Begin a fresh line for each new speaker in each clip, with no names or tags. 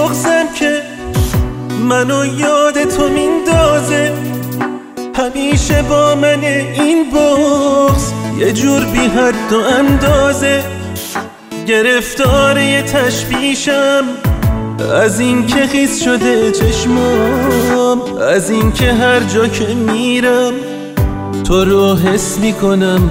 بغضم که منو یاد تو میندازه. همیشه با من این بغض یه جور بی حد و اندازه. گرفتار یه تشبیشم از این که خیس شده چشمام، از این که هر جا که میرم تو رو حس میکنم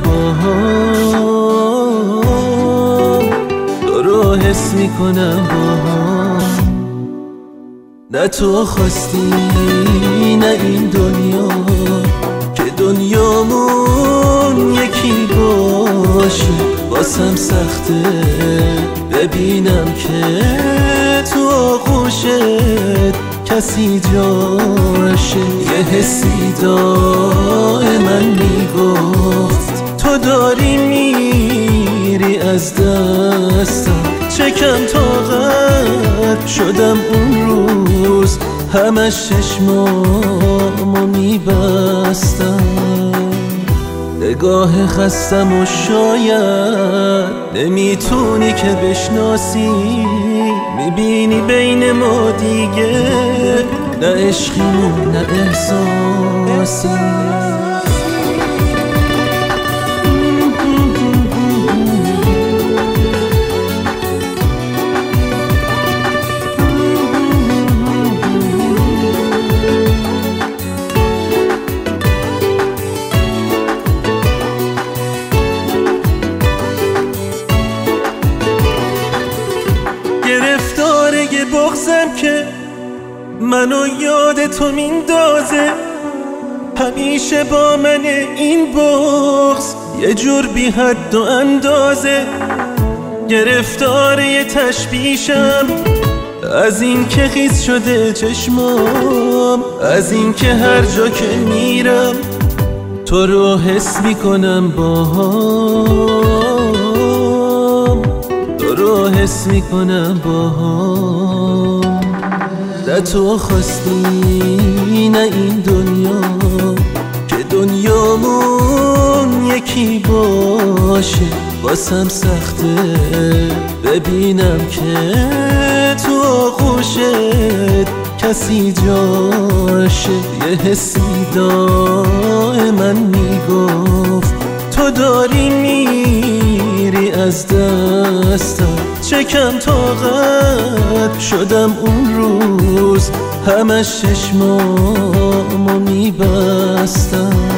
باهام، تو رو حس میکنم باهام. نه تو خواستی نه این دنیا که دنیامون یکی باشه. واسم سخته ببینم که تو آغوشت کسی جاشه. یه حسی دائما میگفت تو داری میری از دستم. چکم طاقت شدم اون روز همش چشمامو میبستم. نگاه خستم و شاید نمیتونی که بشناسی. میبینی بین ما دیگه نه عشقیم نه احساسی. گرفتاره بغضم که منو یاد تو میندازه. همیشه با من این بغض یه جور بی حد و اندازه. گرفتاره یه تشبیشم از این که خیس شده چشمام، از این که هر جا که میرم تو رو حس میکنم باهام، تو رو حس میکنم باهام. نه تو خواستی نه این دنیا که دنیامون یکی باشه. واسم سخته ببینم که تو آغوشت کسی جاشه. یه حسی دائما میگفت تو داری میری از دستم. چکم طاقت شدم اون روز همش چشمامو میبستم.